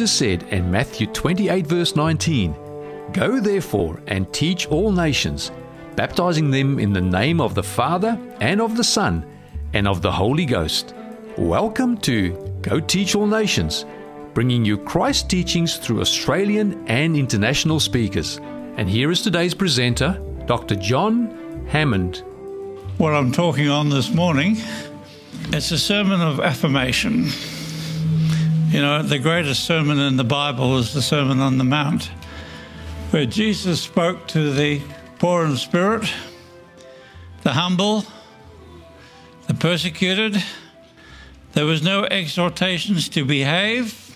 Jesus said in Matthew 28 verse 19, "Go therefore and teach all nations, baptizing them in the name of the Father and of the Son and of the Holy Ghost." Welcome to Go Teach All Nations, bringing you Christ teachings through Australian and international speakers. And here is today's presenter, Dr. John Hammond. What I'm talking on this morning, it's a sermon of affirmation. You know, the greatest sermon in the Bible is the Sermon on the Mount, where Jesus spoke to the poor in spirit, the humble, the persecuted. There was no exhortations to behave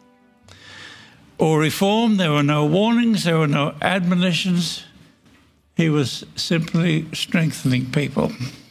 or reform. There were no warnings. There were no admonitions. He was simply strengthening people.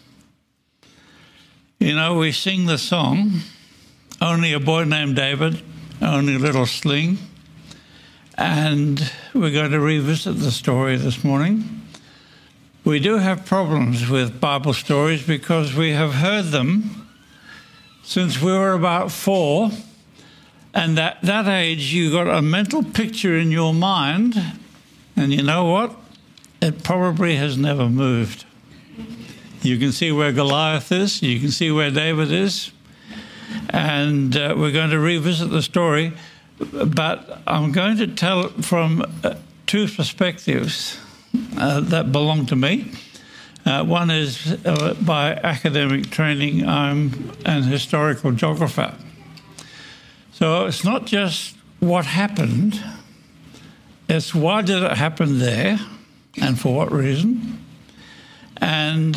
You know, we sing the song, "Only a Boy Named David, Only a Little Sling," and we're going to revisit the story this morning. We do have problems with Bible stories because we have heard them since we were about 4, and at that age you got a mental picture in your mind, and you know what? It probably has never moved. You can see where Goliath is, you can see where David is, and we're going to revisit the story, but I'm going to tell it from 2 perspectives that belong to me. One is by academic training, I'm an historical geographer. So it's not just what happened, it's why did it happen there and for what reason. And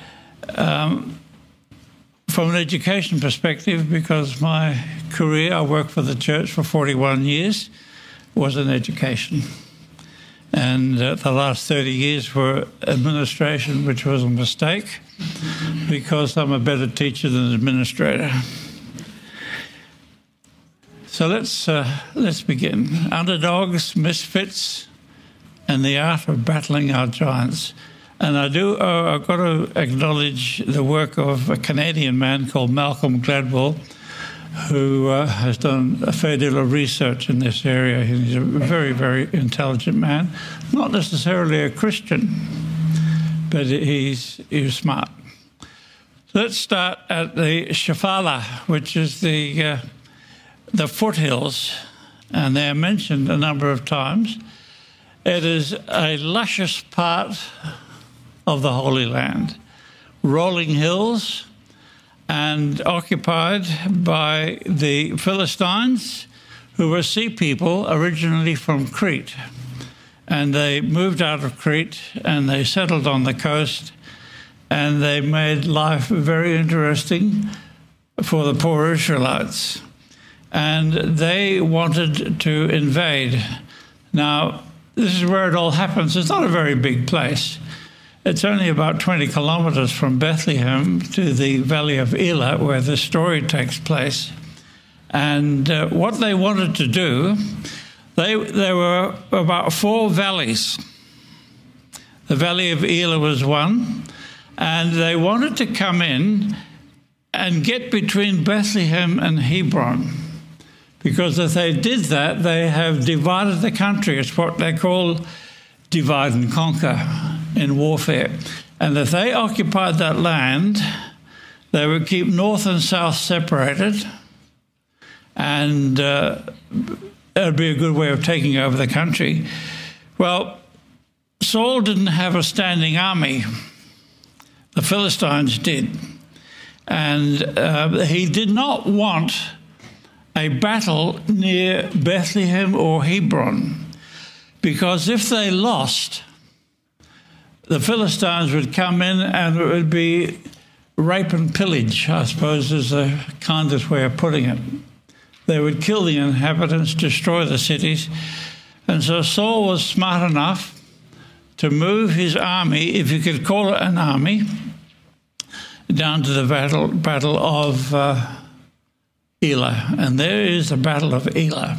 from an education perspective, because my career, I worked for the church for 41 years, was in education. And the last 30 years were administration, which was a mistake because I'm a better teacher than administrator. So let's begin. Underdogs, misfits, and the art of battling our giants. And I've got to acknowledge the work of a Canadian man called Malcolm Gladwell, who has done a fair deal of research in this area. He's a very, very intelligent man, not necessarily a Christian, but he's smart. So let's start at the Shephelah, which is the foothills, and they are mentioned a number of times. It is a luscious part of the Holy Land, rolling hills, and occupied by the Philistines, who were sea people originally from Crete. And they moved out of Crete and they settled on the coast, and they made life very interesting for the poor Israelites. And they wanted to invade. Now, this is where it all happens. It's not a very big place. It's only about 20 kilometres from Bethlehem to the Valley of Elah, where the story takes place. And what they wanted to do, there were about 4 valleys. The Valley of Elah was one, and they wanted to come in and get between Bethlehem and Hebron, because if they did that, they have divided the country. It's what they call divide and conquer in warfare. And if they occupied that land, they would keep north and south separated, and it would be a good way of taking over the country. Well, Saul didn't have a standing army. The Philistines did. And he did not want a battle near Bethlehem or Hebron, because if they lost, the Philistines would come in and it would be rape and pillage, I suppose is the kindest way of putting it. They would kill the inhabitants, destroy the cities. And so Saul was smart enough to move his army, if you could call it an army, down to the battle of Elah. And there is the Battle of Elah.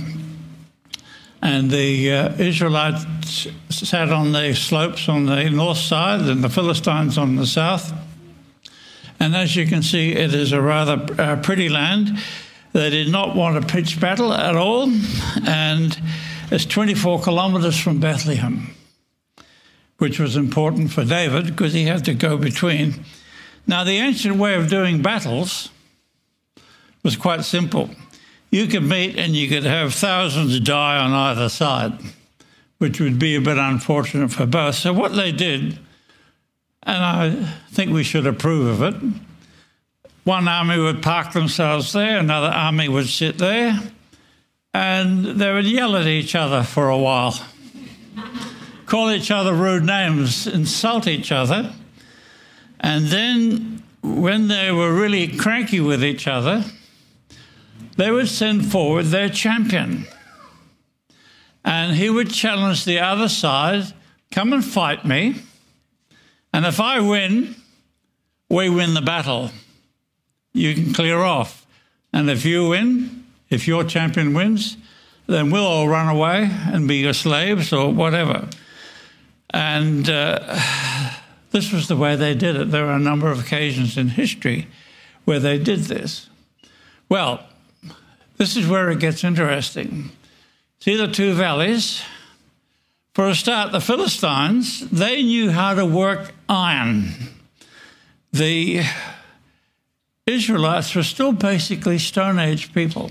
And the Israelites sat on the slopes on the north side and the Philistines on the south. And as you can see, it is a rather pretty land. They did not want a pitched battle at all, and it's 24 kilometres from Bethlehem, which was important for David because he had to go between. Now, the ancient way of doing battles was quite simple. You could meet and you could have thousands die on either side, which would be a bit unfortunate for both. So what they did, and I think we should approve of it, one army would park themselves there, another army would sit there, and they would yell at each other for a while, call each other rude names, insult each other, and then when they were really cranky with each other, they would send forward their champion, and he would challenge the other side, come and fight me, and if I win, we win the battle. You can clear off. And if you win, if your champion wins, then we'll all run away and be your slaves or whatever. And this was the way they did it. There are a number of occasions in history where they did this. Well, this is where it gets interesting. See the two valleys? For a start, the Philistines, they knew how to work iron. The Israelites were still basically Stone Age people.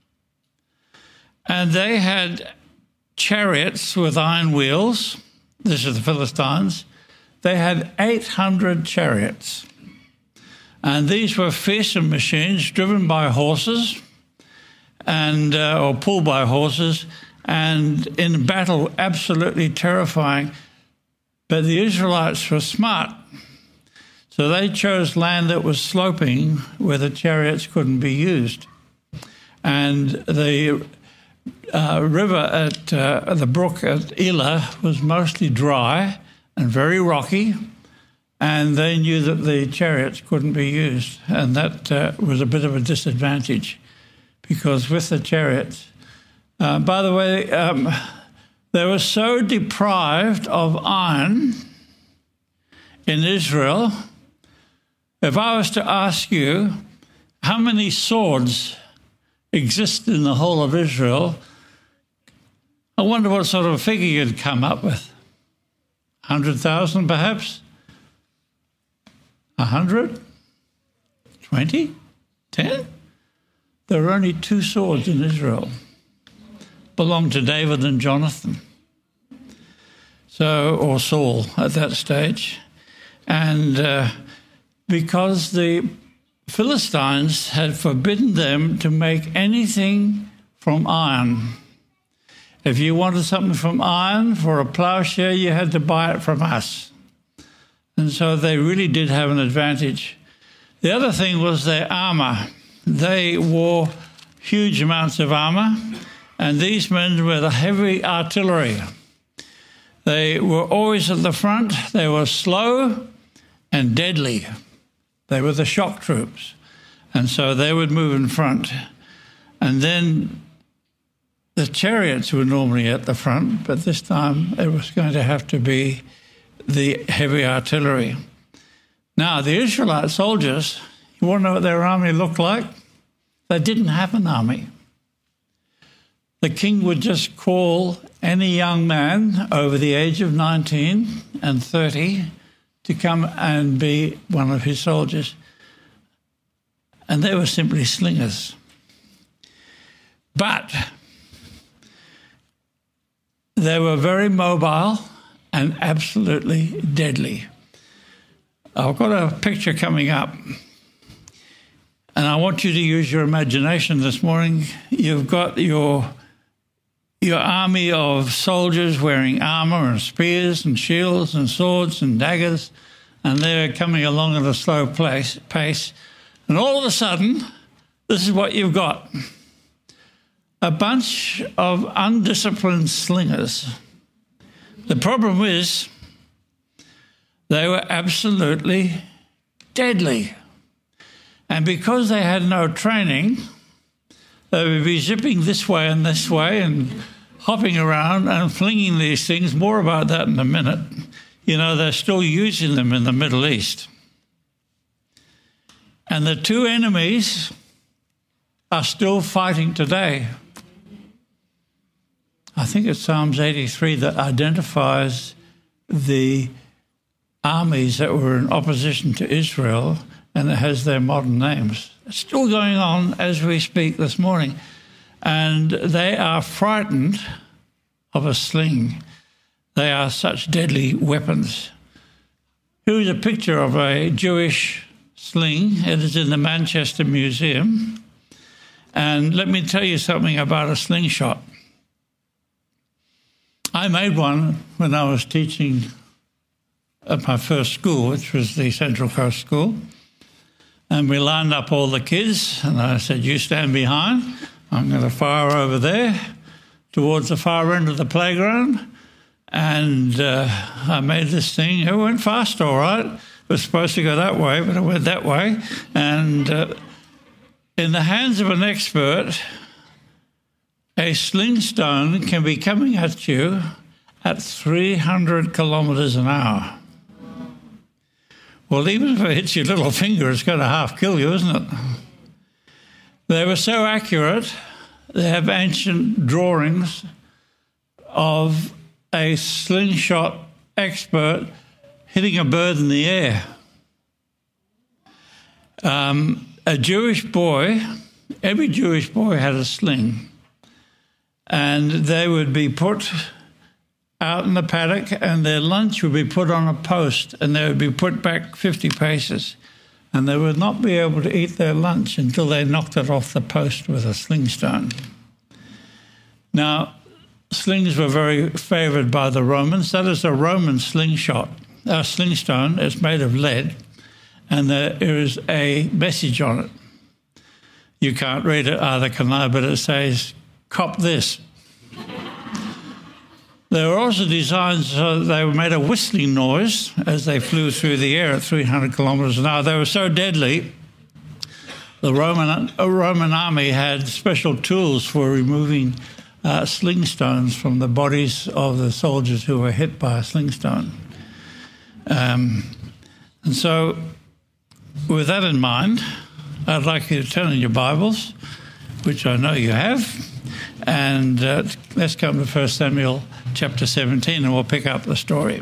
And they had chariots with iron wheels. This is the Philistines. They had 800 chariots. And these were fearsome machines driven by horses and or pulled by horses, and in battle absolutely terrifying. But the Israelites were smart. So they chose land that was sloping where the chariots couldn't be used. And the river at the brook at Elah was mostly dry and very rocky, and they knew that the chariots couldn't be used. And that was a bit of a disadvantage, because with the chariots, by the way, they were so deprived of iron in Israel. If I was to ask you how many swords exist in the whole of Israel, I wonder what sort of a figure you'd come up with. 100,000 perhaps? 100? 20? 10? There are only 2 swords in Israel. Belonged to David and Jonathan. Or Saul at that stage. And because the Philistines had forbidden them to make anything from iron. If you wanted something from iron for a ploughshare, you had to buy it from us. And so they really did have an advantage. The other thing was their armour. They wore huge amounts of armour, and these men were the heavy artillery. They were always at the front. They were slow and deadly. They were the shock troops. And so they would move in front. And then the chariots were normally at the front, but this time it was going to have to be the heavy artillery. Now, the Israelite soldiers, you want to know what their army looked like? They didn't have an army. The king would just call any young man over the age of 19 and 30 to come and be one of his soldiers. And they were simply slingers. But they were very mobile and absolutely deadly. I've got a picture coming up, and I want you to use your imagination this morning. You've got your army of soldiers wearing armour and spears and shields and swords and daggers, and they're coming along at a slow pace. And all of a sudden, this is what you've got. A bunch of undisciplined slingers. The problem is they were absolutely deadly. And because they had no training, they would be zipping this way and hopping around and flinging these things. More about that in a minute. You know, they're still using them in the Middle East. And the two enemies are still fighting today. I think it's Psalms 83 that identifies the armies that were in opposition to Israel, and it has their modern names. It's still going on as we speak this morning. And they are frightened of a sling. They are such deadly weapons. Here is a picture of a Jewish sling. It is in the Manchester Museum. And let me tell you something about a slingshot. I made one when I was teaching at my first school, which was the Central Coast School. And we lined up all the kids, and I said, you stand behind. I'm going to fire over there towards the far end of the playground. And I made this thing. It went fast, all right. It was supposed to go that way, but it went that way. And in the hands of an expert, a sling stone can be coming at you at 300 kilometres an hour. Well, even if it hits your little finger, it's going to half kill you, isn't it? They were so accurate, they have ancient drawings of a slingshot expert hitting a bird in the air. A Jewish boy, every Jewish boy had a sling, and they would be put out in the paddock, and their lunch would be put on a post, and they would be put back 50 paces, and they would not be able to eat their lunch until they knocked it off the post with a sling stone. Now, slings were very favoured by the Romans. That is a Roman slingshot, a sling stone. It's made of lead, and there is a message on it. You can't read it, either can I, but it says, "Cop this." They were also designed so they made a whistling noise as they flew through the air at 300 kilometres an hour. They were so deadly, the Roman army had special tools for removing sling stones from the bodies of the soldiers who were hit by a sling stone. And so, with that in mind, I'd like you to turn in your Bibles, which I know you have, and let's come to 1 Samuel chapter 17, and we'll pick up the story.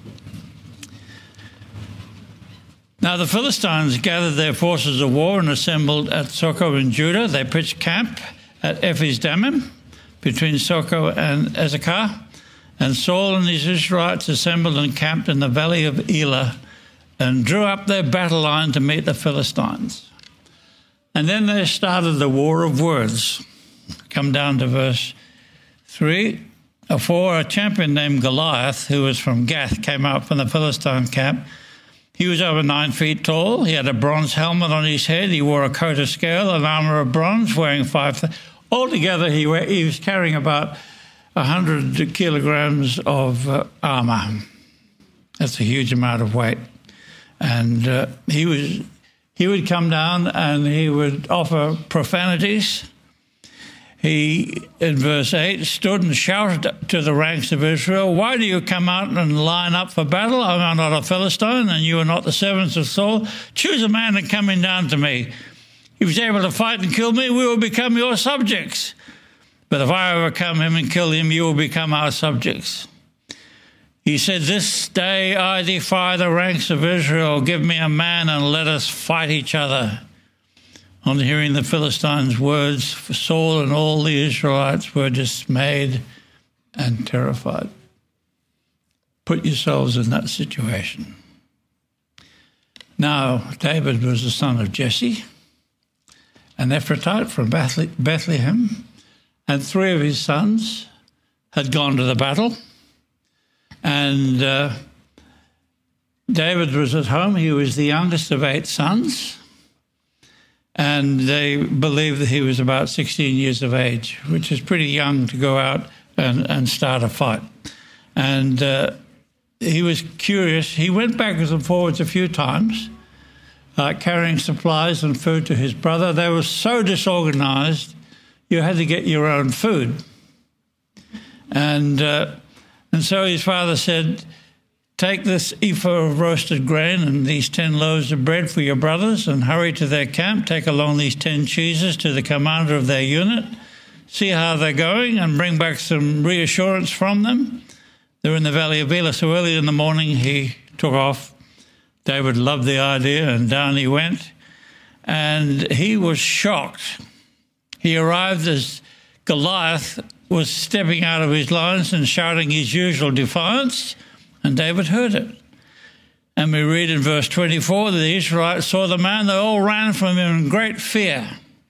Now the Philistines gathered their forces of war and assembled at Socoh in Judah. They pitched camp at Ephes-dammim, between Socoh and Azekah, and Saul and his Israelites assembled and camped in the valley of Elah and drew up their battle line to meet the Philistines. And then they started the war of words. Come down to verse 3. For a champion named Goliath, who was from Gath, came out from the Philistine camp. He was over 9 feet tall. He had a bronze helmet on his head. He wore a coat of scale, an armour of bronze, weighing 5. Altogether, he was carrying about 100 kilograms of armour. That's a huge amount of weight. And he would come down and he would offer profanities. He, in verse 8, stood and shouted to the ranks of Israel, "Why do you come out and line up for battle? Am I not a Philistine, and you are not the servants of Saul? Choose a man and coming down to me. If he's able to fight and kill me, we will become your subjects. But if I overcome him and kill him, you will become our subjects." He said, "This day I defy the ranks of Israel. Give me a man and let us fight each other." On hearing the Philistines' words, Saul and all the Israelites were dismayed and terrified. Put yourselves in that situation. Now, David was the son of Jesse, an Ephrathite from Bethlehem, and 3 of his sons had gone to the battle. And David was at home. He was the youngest of 8 sons. And they believed that he was about 16 years of age, which is pretty young to go out and start a fight. And he was curious. He went backwards and forwards a few times, carrying supplies and food to his brother. They were so disorganized, you had to get your own food. And so his father said, take this ephah of roasted grain and these 10 loaves of bread for your brothers and hurry to their camp. Take along these 10 cheeses to the commander of their unit. See how they're going and bring back some reassurance from them. They're in the valley of Elah. So early in the morning he took off. David loved the idea, and down he went. And he was shocked. He arrived as Goliath was stepping out of his lines and shouting his usual defiance, and David heard it. And we read in verse 24 that the Israelites saw the man, they all ran from him in great fear.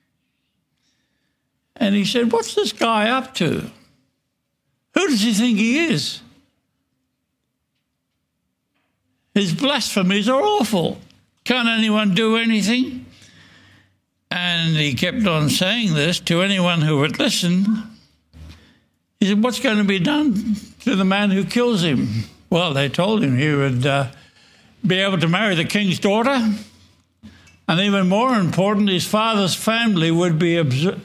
And he said, what's this guy up to? Who does he think he is? His blasphemies are awful. Can't anyone do anything? And he kept on saying this to anyone who would listen. He said, what's going to be done to the man who kills him? Well, they told him he would be able to marry the king's daughter. And even more important, his father's family would be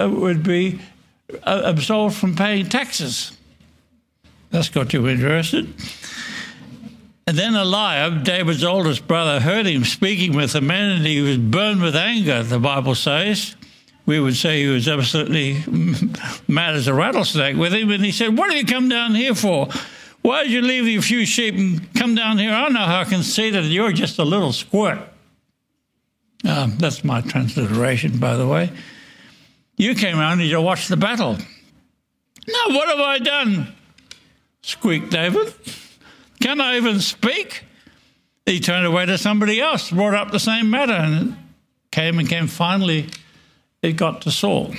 absolved from paying taxes. That's got you interested. And then Eliab, David's oldest brother, heard him speaking with the men, and he was burned with anger, the Bible says. We would say he was absolutely mad as a rattlesnake with him. And he said, what have you come down here for? Why did you leave your few sheep and come down here? I know how conceited you're, just a little squirt. That's my transliteration, by the way. You came around and you watched the battle. No, what have I done? Squeaked David. Can I even speak? He turned away to somebody else, brought up the same matter, and came. Finally, it got to Saul.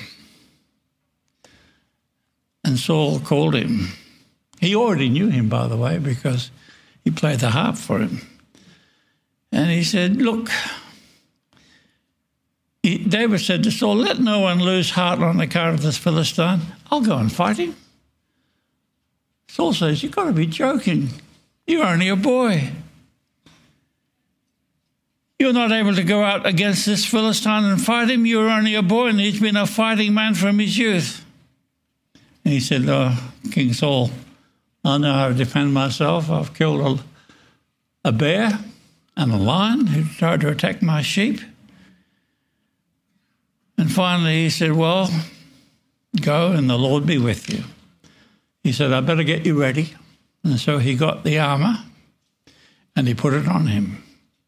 And Saul called him. He already knew him, by the way, because he played the harp for him. And he said, look, David said to Saul, let no one lose heart on account of this Philistine. I'll go and fight him. Saul says, you've got to be joking. You're only a boy. You're not able to go out against this Philistine and fight him. You're only a boy, and he's been a fighting man from his youth. And he said, King Saul, I know how to defend myself. I've killed a bear and a lion who tried to attack my sheep. And finally he said, well, go and the Lord be with you. He said, I better get you ready. And so he got the armour and he put it on him.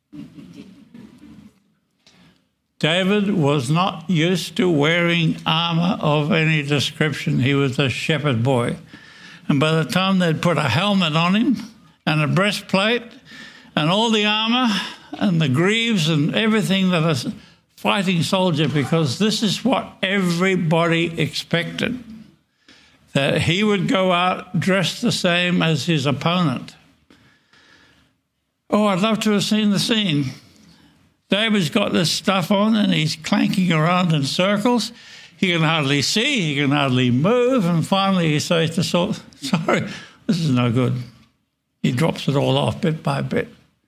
David was not used to wearing armour of any description. He was a shepherd boy. And by the time they'd put a helmet on him and a breastplate and all the armour and the greaves and everything that a fighting soldier, because this is what everybody expected, that he would go out dressed the same as his opponent. Oh, I'd love to have seen the scene. David's got this stuff on and he's clanking around in circles. He can hardly see, he can hardly move, and finally he says to Saul, sorry, this is no good. He drops it all off bit by bit.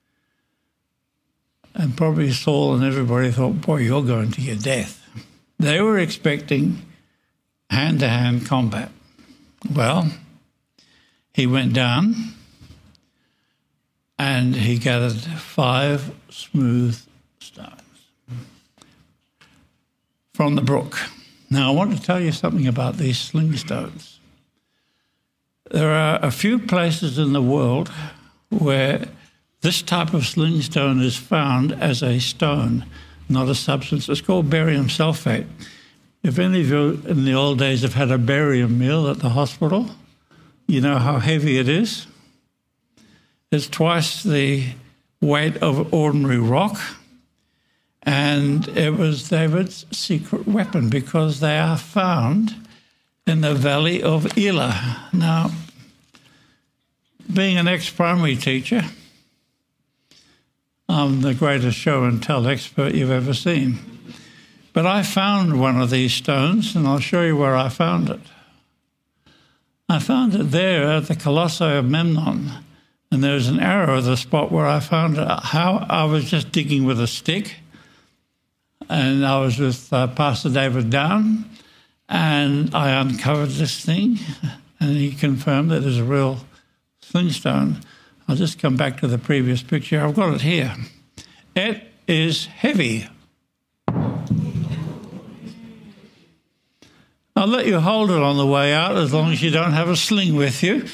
And probably Saul and everybody thought, boy, you're going to your death. They were expecting hand-to-hand combat. Well, he went down and he gathered 5 smooth stones from the brook. Now, I want to tell you something about these sling stones. There are a few places in the world where this type of sling stone is found as a stone, not a substance. It's called barium sulfate. If any of you in the old days have had a barium meal at the hospital, you know how heavy it is. It's twice the weight of ordinary rock. And it was David's secret weapon because they are found in the valley of Elah. Now, being an ex-primary teacher, I'm the greatest show and tell expert you've ever seen. But I found one of these stones, and I'll show you where I found it. I found it there at the Colossi of Memnon, and there's an arrow of the spot where I found it. How I was just digging with a stick, and I was with Pastor David Down, and I uncovered this thing, and he confirmed that it is a real sling stone. I'll just come back to the previous picture. I've got it here. It is heavy. I'll let you hold it on the way out as long as you don't have a sling with you.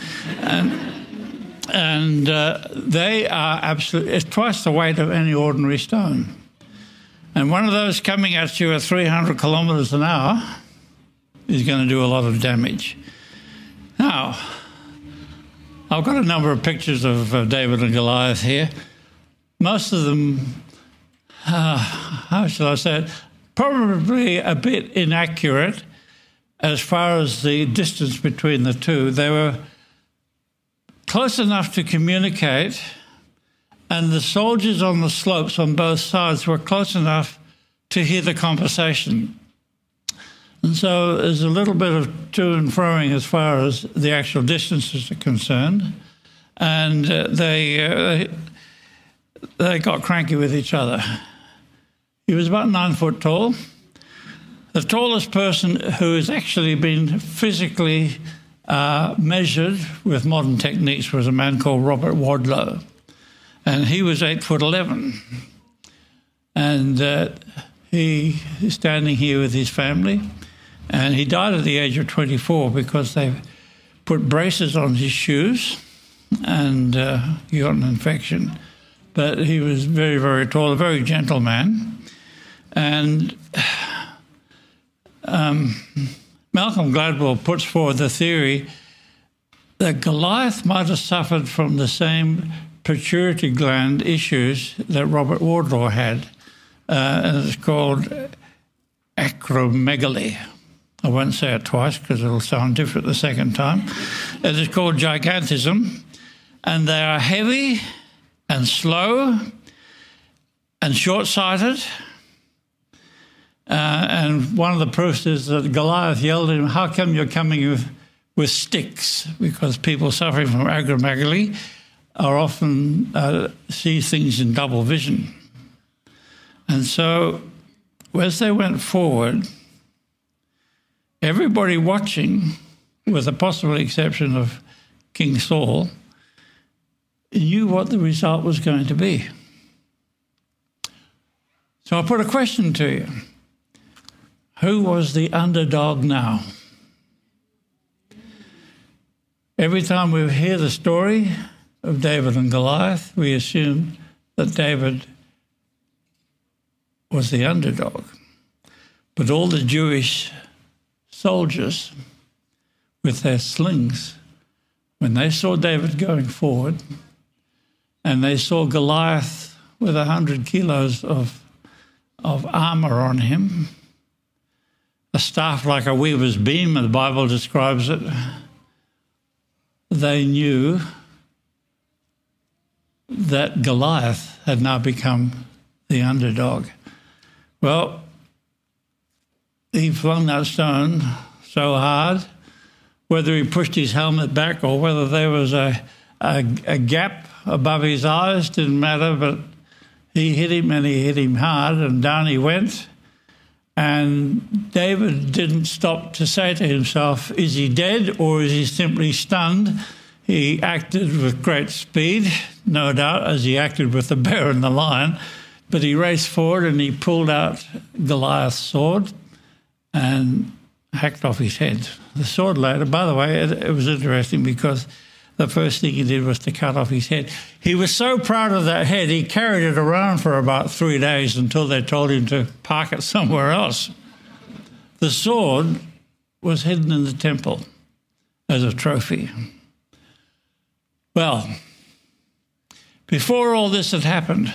And they are absolutely, it's twice the weight of any ordinary stone. And one of those coming at you at 300 kilometres an hour is going to do a lot of damage. Now, I've got a number of pictures of David and Goliath here. Most of them, how shall I say it, probably a bit inaccurate as far as the distance between the two. They were close enough to communicate, and the soldiers on the slopes on both sides were close enough to hear the conversation. And so there's a little bit of to and froing as far as the actual distances are concerned. And they got cranky with each other. He was about 9 foot tall. The tallest person who has actually been physically measured with modern techniques was a man called Robert Wadlow. And he was 8'11". And he is standing here with his family. And he died at the age of 24 because they put braces on his shoes and he got an infection. But he was very, very tall, a very gentle man. And Malcolm Gladwell puts forward the theory that Goliath might have suffered from the same pituitary gland issues that Robert Wadlow had. And it's called acromegaly. I won't say it twice because it'll sound different the second time. It is called gigantism, and they are heavy and slow and short-sighted. And one of the proofs is that Goliath yelled at him, "How come you're coming with sticks?" Because people suffering from acromegaly are often see things in double vision. And so as they went forward, everybody watching, with the possible exception of King Saul, knew what the result was going to be. So I put a question to you. Who was the underdog now? Every time we hear the story of David and Goliath, we assume that David was the underdog. But all the Jewish soldiers with their slings, when they saw David going forward and they saw Goliath with 100 kilos of armour on him, a staff like a weaver's beam, the Bible describes it, they knew that Goliath had now become the underdog. Well, he flung that stone so hard, whether he pushed his helmet back or whether there was a gap above his eyes, didn't matter, but he hit him and he hit him hard, and down he went. And David didn't stop to say to himself, is he dead or is he simply stunned? He acted with great speed, no doubt, as he acted with the bear and the lion, but he raced forward and he pulled out Goliath's sword and hacked off his head. The sword later, by the way, it was interesting because the first thing he did was to cut off his head. He was so proud of that head, he carried it around for about 3 days until they told him to park it somewhere else. The sword was hidden in the temple as a trophy. Well, before all this had happened,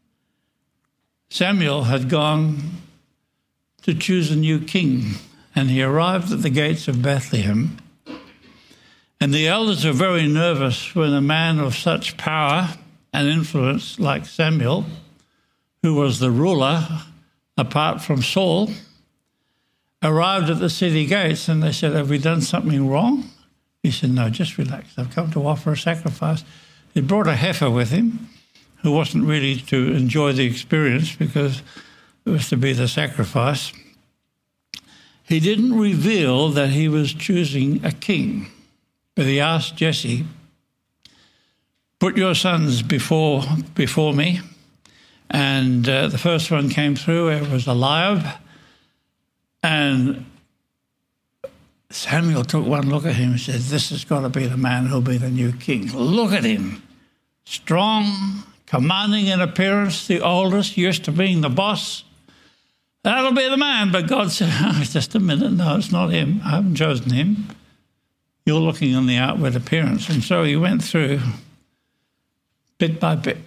Samuel had gone to choose a new king, and he arrived at the gates of Bethlehem. And the elders were very nervous when a man of such power and influence like Samuel, who was the ruler apart from Saul, arrived at the city gates, and they said, have we done something wrong? He said, no, just relax. I've come to offer a sacrifice. He brought a heifer with him who wasn't really to enjoy the experience because it was to be the sacrifice. He didn't reveal that he was choosing a king, but he asked Jesse, put your sons before me. And the first one came through. It was Eliab. And Samuel took one look at him and said, this has got to be the man who'll be the new king. Look at him. Strong, commanding in appearance, the oldest, used to being the boss. That'll be the man. But God said, oh, just a minute. No, it's not him. I haven't chosen him. You're looking on the outward appearance. And so he went through bit by bit.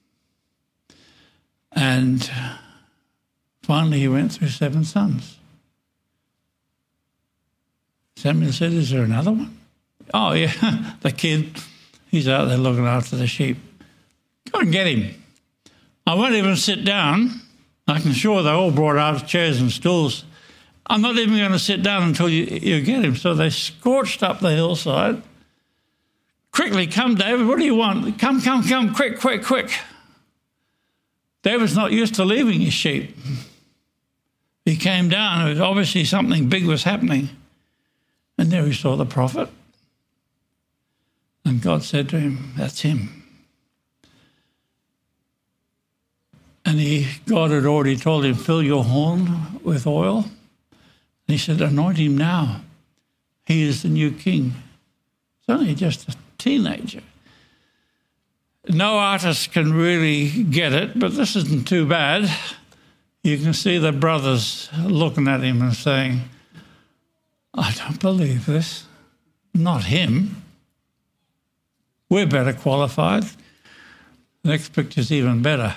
And finally he went through 7 sons. Samuel said, is there another one? Oh, yeah, the kid. He's out there looking after the sheep. Go and get him. I won't even sit down. I can sure they all brought out chairs and stools. I'm not even going to sit down until you get him. So they scorched up the hillside. Quickly, come, David, what do you want? Come, quick. David's not used to leaving his sheep. He came down. It was obviously something big was happening. And there he saw the prophet. And God said to him, that's him. And God had already told him, fill your horn with oil. And he said, anoint him now. He is the new king. He's only just a teenager. No artist can really get it, but this isn't too bad. You can see the brothers looking at him and saying, I don't believe this. Not him. We're better qualified. The next picture's even better.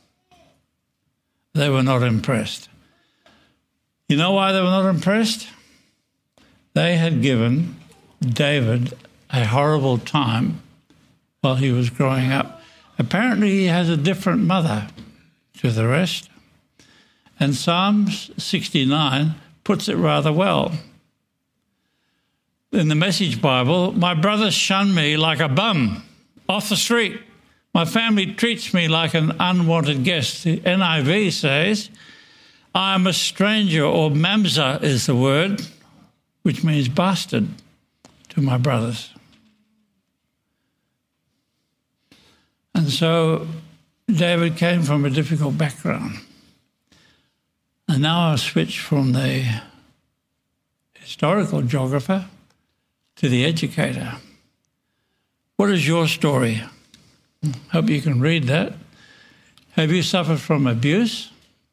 They were not impressed. You know why they were not impressed? They had given David a horrible time while he was growing up. Apparently he has a different mother to the rest. And Psalms 69 puts it rather well. In the Message Bible, my brothers shun me like a bum off the street. My family treats me like an unwanted guest. The NIV says, I am a stranger, or mamza is the word, which means bastard, to my brothers. And so David came from a difficult background. And now I'll switch from the historical geographer to the educator. What is your story? Hope you can read that. Have you suffered from abuse?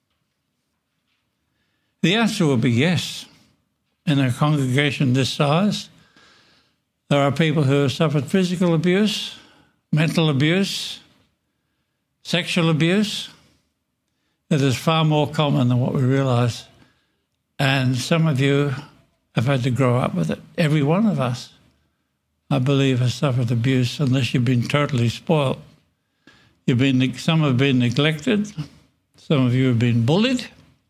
The answer will be yes. In a congregation this size, there are people who have suffered physical abuse, mental abuse, sexual abuse. That is far more common than what we realise. And some of you have had to grow up with it. Every one of us, I believe, has suffered abuse unless you've been totally spoilt. Some have been neglected. Some of you have been bullied.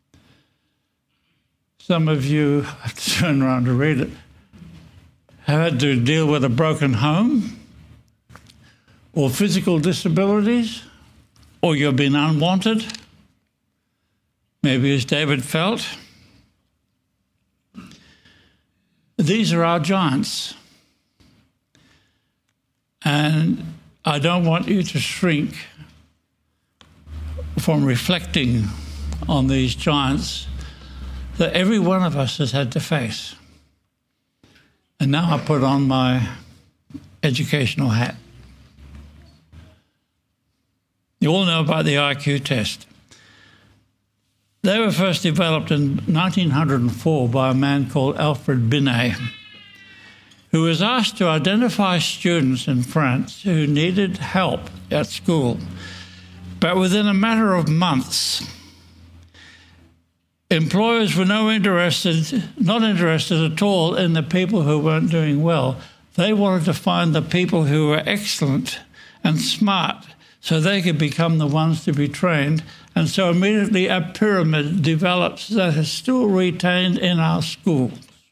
Some of you, I have to turn around to read it, have had to deal with a broken home or physical disabilities, or you've been unwanted, maybe as David felt. These are our giants. And I don't want you to shrink from reflecting on these giants that every one of us has had to face. And now I put on my educational hat. You all know about the IQ test. They were first developed in 1904 by a man called Alfred Binet, who was asked to identify students in France who needed help at school. But within a matter of months, employers were not interested at all in the people who weren't doing well. They wanted to find the people who were excellent and smart so they could become the ones to be trained. And so immediately a pyramid develops that is still retained in our schools.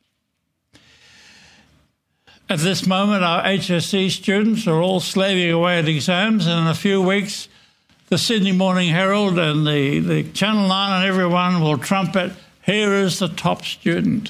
At this moment, our HSC students are all slaving away at exams, and in a few weeks, the Sydney Morning Herald and the Channel 9 and everyone will trumpet, here is the top student.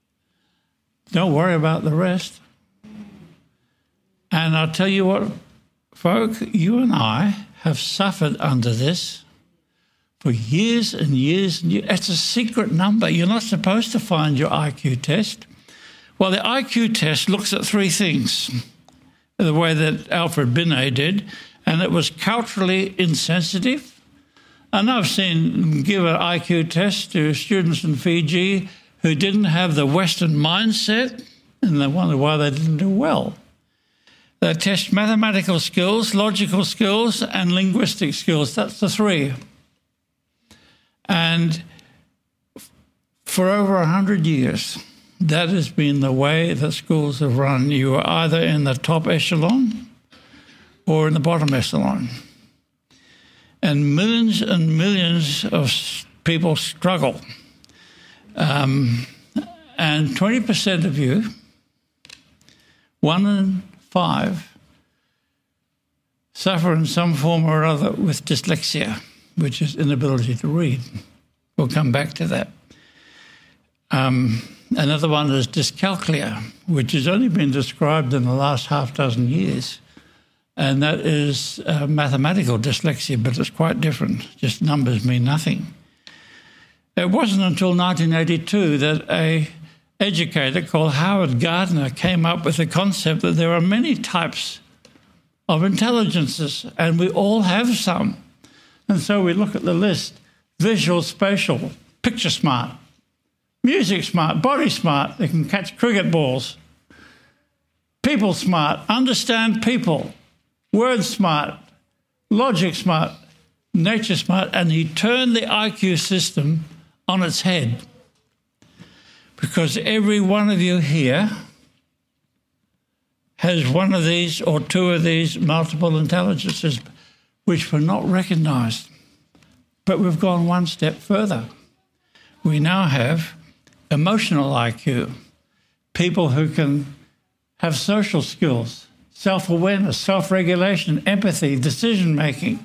Don't worry about the rest. And I'll tell you what, folk, you and I have suffered under this for years and years and years. It's a secret number. You're not supposed to find your IQ test. Well, the IQ test looks at three things, the way that Alfred Binet did, and it was culturally insensitive. And I've seen them give an IQ test to students in Fiji who didn't have the Western mindset, and they wonder why they didn't do well. They test mathematical skills, logical skills, and linguistic skills. That's the three. And for over 100 years, that has been the way that schools have run. You are either in the top echelon or in the bottom echelon. And millions of people struggle. And 20% of you, 1 in 5, suffer in some form or other with dyslexia, which is inability to read. We'll come back to that. Another one is dyscalculia, which has only been described in the last half dozen years. And that is mathematical dyslexia, but it's quite different. Just numbers mean nothing. It wasn't until 1982 that an educator called Howard Gardner came up with the concept that there are many types of intelligences, and we all have some. And so we look at the list: visual, spatial, picture smart, music smart, body smart, they can catch cricket balls, people smart, understand people, word smart, logic smart, nature smart, and he turned the IQ system on its head. Because every one of you here has one of these or two of these multiple intelligences which were not recognised. But we've gone one step further. We now have emotional IQ, people who can have social skills, self-awareness, self-regulation, empathy, decision-making.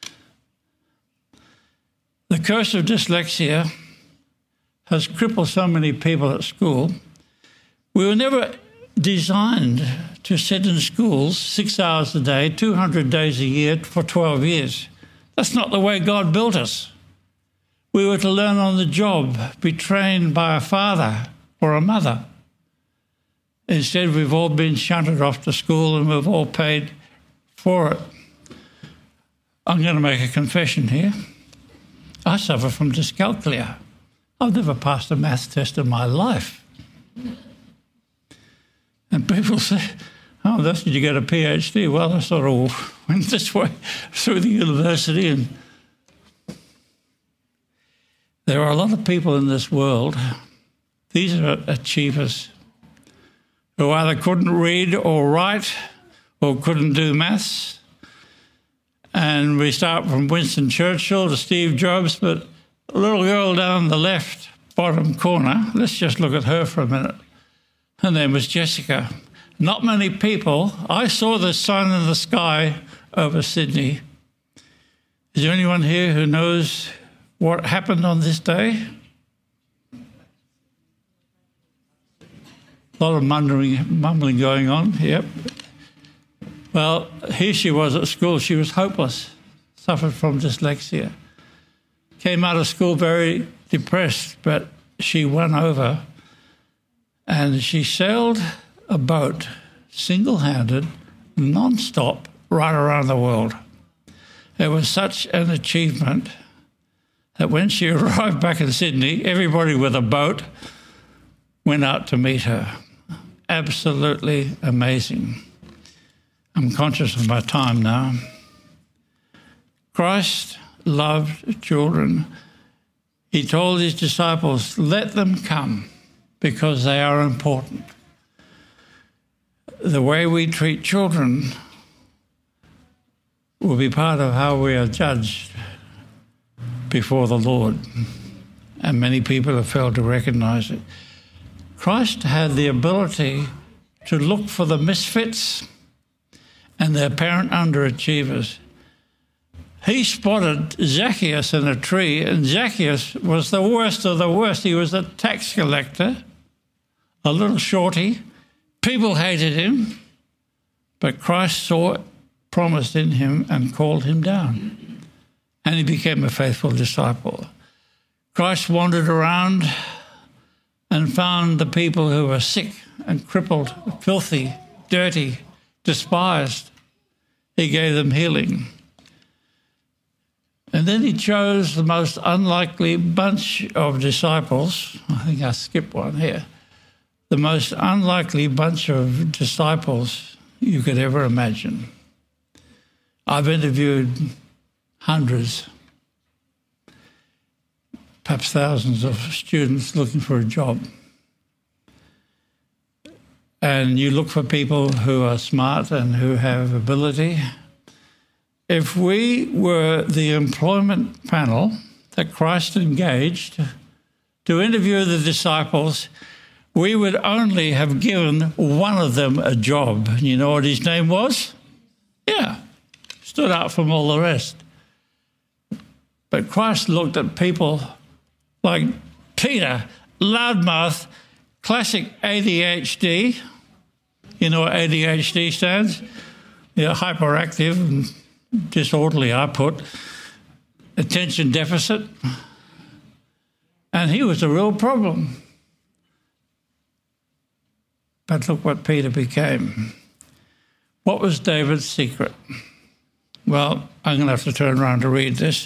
The curse of dyslexia has crippled so many people at school. We were never designed to sit in schools 6 hours a day, 200 days a year for 12 years. That's not the way God built us. We were to learn on the job, be trained by a father or a mother. Instead, we've all been shunted off to school and we've all paid for it. I'm going to make a confession here. I suffer from dyscalculia. I've never passed a math test in my life. And people say, oh, that's did you get a PhD? Well, I sort of went this way through the university. And there are a lot of people in this world, these are achievers, who either couldn't read or write or couldn't do maths. And we start from Winston Churchill to Steve Jobs, but a little girl down the left bottom corner, let's just look at her for a minute. Her name was Jessica. Not many people. I saw the sun in the sky over Sydney. Is there anyone here who knows what happened on this day? A lot of mumbling going on, yep. Well, here she was at school. She was hopeless, suffered from dyslexia. Came out of school very depressed, but she won over. And she sailed a boat, single-handed, non-stop, right around the world. It was such an achievement that when she arrived back in Sydney, everybody with a boat went out to meet her. Absolutely amazing. I'm conscious of my time now. Christ loved children. He told his disciples, let them come because they are important. The way we treat children will be part of how we are judged before the Lord. And many people have failed to recognise it. Christ had the ability to look for the misfits and the apparent underachievers. He spotted Zacchaeus in a tree, and Zacchaeus was the worst of the worst. He was a tax collector, a little shorty. People hated him, but Christ saw promised in him and called him down. And he became a faithful disciple. Christ wandered around and found the people who were sick and crippled, filthy, dirty, despised. He gave them healing. And then he chose the most unlikely bunch of disciples. I think I skipped one here. The most unlikely bunch of disciples you could ever imagine. I've interviewed hundreds, perhaps thousands of students looking for a job. And you look for people who are smart and who have ability. If we were the employment panel that Christ engaged to interview the disciples, we would only have given one of them a job. And you know what his name was? Yeah, stood out from all the rest. But Christ looked at people like Peter, loudmouth, classic ADHD. You know what ADHD stands? Yeah, hyperactive and disorderly, I put. Attention deficit. And he was a real problem. But look what Peter became. What was David's secret? Well, I'm going to have to turn around to read this.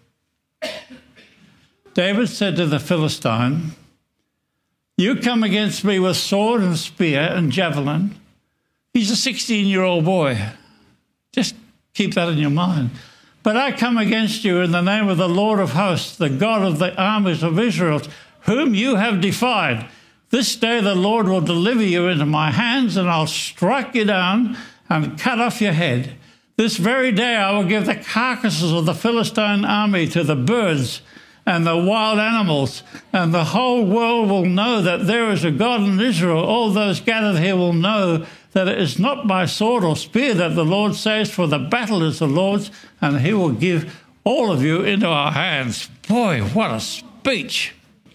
David said to the Philistine, "You come against me with sword and spear and javelin." He's a 16-year-old boy. Just keep that in your mind. "But I come against you in the name of the Lord of hosts, the God of the armies of Israel, whom you have defied. This day the Lord will deliver you into my hands, and I'll strike you down and cut off your head. This very day I will give the carcasses of the Philistine army to the birds and the wild animals, and the whole world will know that there is a God in Israel. All those gathered here will know that it is not by sword or spear that the Lord saves, for the battle is the Lord's, and he will give all of you into our hands." Boy, what a speech.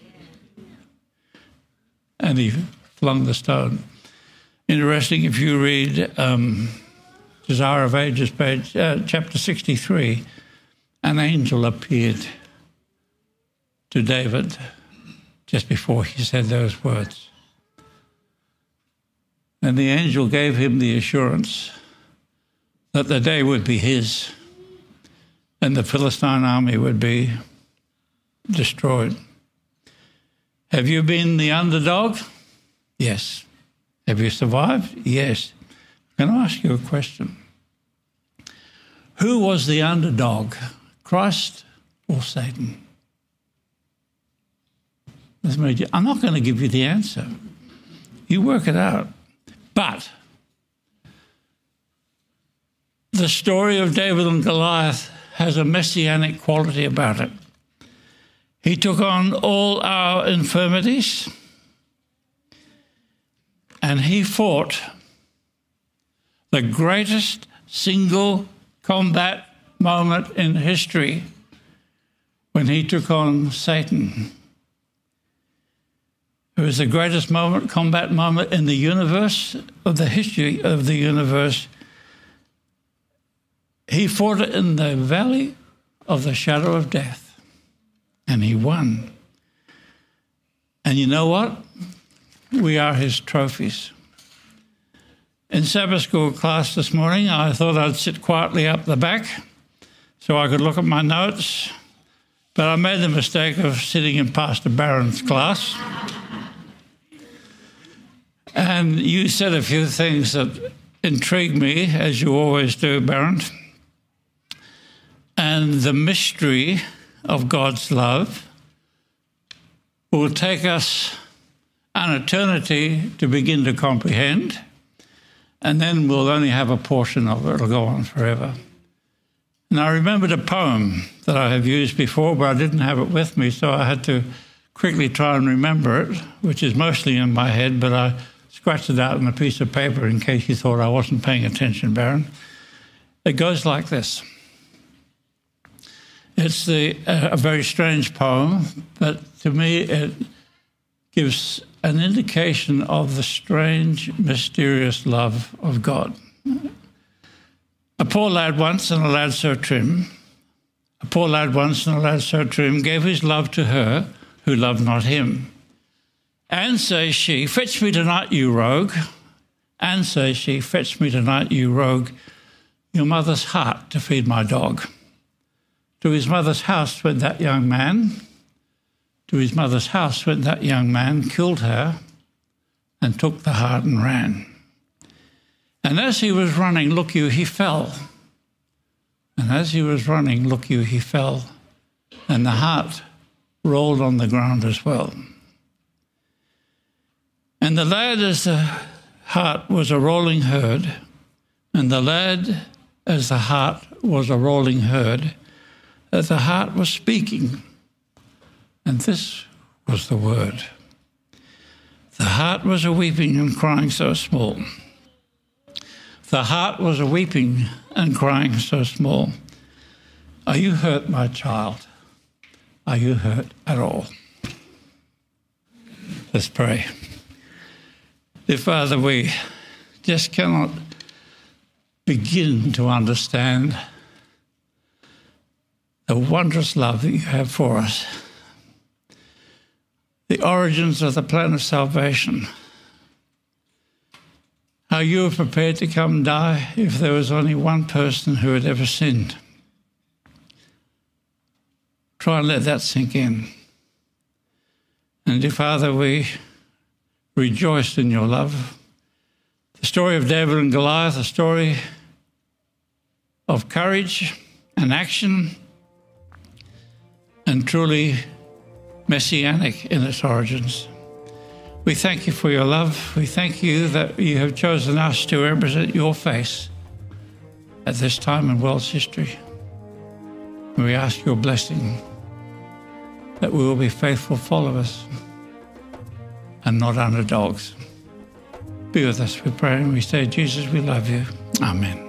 And he flung the stone. Interesting, if you read Desire of Ages, page, chapter 63, an angel appeared to David just before he said those words. And the angel gave him the assurance that the day would be his and the Philistine army would be destroyed. Have you been the underdog? Yes. Have you survived? Yes. I'm going to ask you a question. Who was the underdog, Christ or Satan? I'm not going to give you the answer. You work it out. But the story of David and Goliath has a messianic quality about it. He took on all our infirmities, and he fought the greatest single combat moment in history when he took on Satan. It was the greatest combat moment in the universe, of the history of the universe. He fought it in the valley of the shadow of death. And he won. And you know what? We are his trophies. In Sabbath school class this morning, I thought I'd sit quietly up the back so I could look at my notes, but I made the mistake of sitting in Pastor Barron's class. And you said a few things that intrigued me, as you always do, Barron. And the mystery of God's love will take us an eternity to begin to comprehend, and then we'll only have a portion of it. It'll go on forever. And I remembered a poem that I have used before, but I didn't have it with me, so I had to quickly try and remember it, which is mostly in my head, but I scratched it out on a piece of paper in case you thought I wasn't paying attention, Barron. It goes like this. It's a very strange poem, but to me it gives an indication of the strange, mysterious love of God. A poor lad once and a lad so trim, gave his love to her who loved not him. And says she, fetch me tonight, you rogue. And says she, fetch me tonight, you rogue, your mother's heart to feed my dog. To his mother's house went that young man. To his mother's house went that young man, killed her, and took the heart and ran. And as he was running, look you, he fell. And as he was running, look you, he fell. And the heart rolled on the ground as well. And the lad as the heart was a rolling herd, and the lad as the heart was a rolling herd, that the heart was speaking. And this was the word. The heart was a weeping and crying so small. The heart was a weeping and crying so small. Are you hurt, my child? Are you hurt at all? Let's pray. Dear Father, we just cannot begin to understand the wondrous love that you have for us. The origins of the plan of salvation. How you were prepared to come and die if there was only one person who had ever sinned. Try and let that sink in. And dear Father, we rejoiced in your love. The story of David and Goliath, a story of courage and action, and truly messianic in its origins. We thank you for your love. We thank you that you have chosen us to represent your face at this time in world's history. And we ask your blessing that we will be faithful followers and not underdogs. Be with us, we pray, and we say, Jesus, we love you. Amen.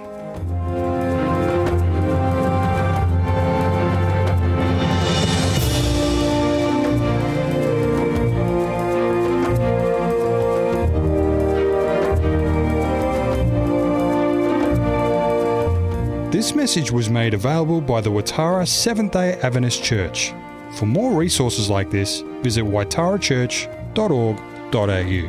This message was made available by the Waitara Seventh-day Adventist Church. For more resources like this, visit waitarachurch.org.au.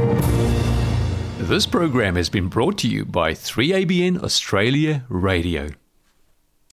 This program has been brought to you by 3ABN Australia Radio.